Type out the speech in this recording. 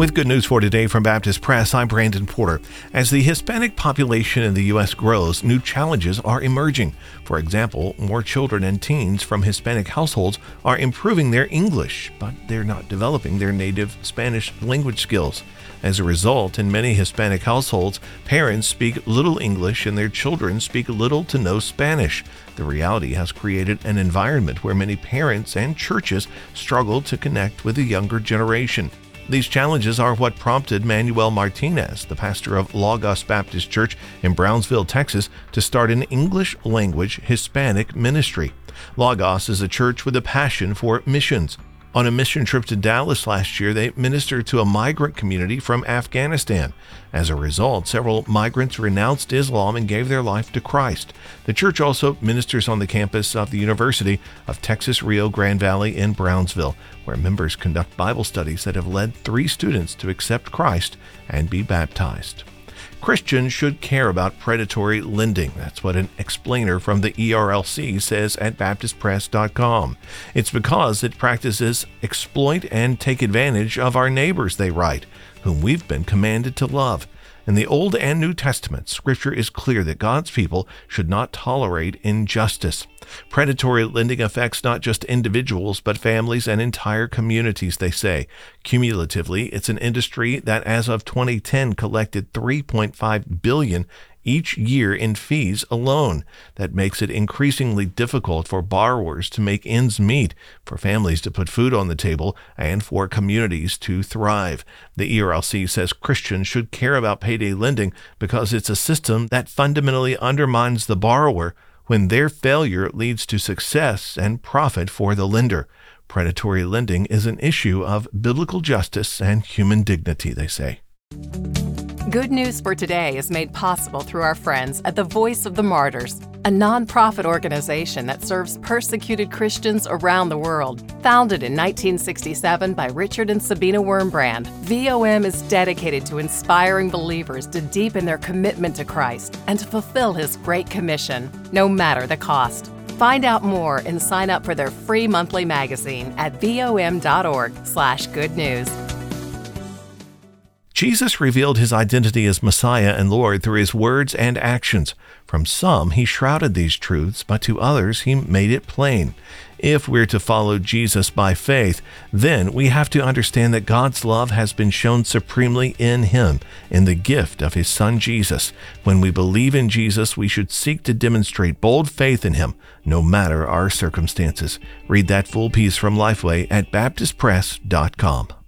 With good news for today from Baptist Press, I'm Brandon Porter. As the Hispanic population in the U.S. grows, new challenges are emerging. For example, more children and teens from Hispanic households are improving their English, but they're not developing their native Spanish language skills. As a result, in many Hispanic households, parents speak little English and their children speak little to no Spanish. The reality has created an environment where many parents and churches struggle to connect with the younger generation. These challenges are what prompted Manuel Martinez, the pastor of Logos Baptist Church in Brownsville, Texas, to start an English language Hispanic ministry. Logos is a church with a passion for missions. On a mission trip to Dallas last year, they ministered to a migrant community from Afghanistan. As a result, several migrants renounced Islam and gave their life to Christ. The church also ministers on the campus of the University of Texas Rio Grande Valley in Brownsville, where members conduct Bible studies that have led 3 students to accept Christ and be baptized. Christians should care about predatory lending. That's what an explainer from the ERLC says at BaptistPress.com. It's because it practices exploit and take advantage of our neighbors, they write, whom we've been commanded to love. In the Old and New Testaments, Scripture is clear that God's people should not tolerate injustice. Predatory lending affects not just individuals, but families and entire communities, they say. Cumulatively, it's an industry that as of 2010 collected $3.5 billion each year in fees alone. That makes it increasingly difficult for borrowers to make ends meet, for families to put food on the table, and for communities to thrive. The ERLC says Christians should care about payday lending because it's a system that fundamentally undermines the borrower when their failure leads to success and profit for the lender. Predatory lending is an issue of biblical justice and human dignity, they say. Good News for Today is made possible through our friends at the Voice of the Martyrs, a nonprofit organization that serves persecuted Christians around the world. Founded in 1967 by Richard and Sabina Wurmbrand, VOM is dedicated to inspiring believers to deepen their commitment to Christ and to fulfill His Great Commission, no matter the cost. Find out more and sign up for their free monthly magazine at vom.org/goodnews. Jesus revealed His identity as Messiah and Lord through His words and actions. From some, He shrouded these truths, but to others, He made it plain. If we're to follow Jesus by faith, then we have to understand that God's love has been shown supremely in Him, in the gift of His Son Jesus. When we believe in Jesus, we should seek to demonstrate bold faith in Him, no matter our circumstances. Read that full piece from Lifeway at BaptistPress.com.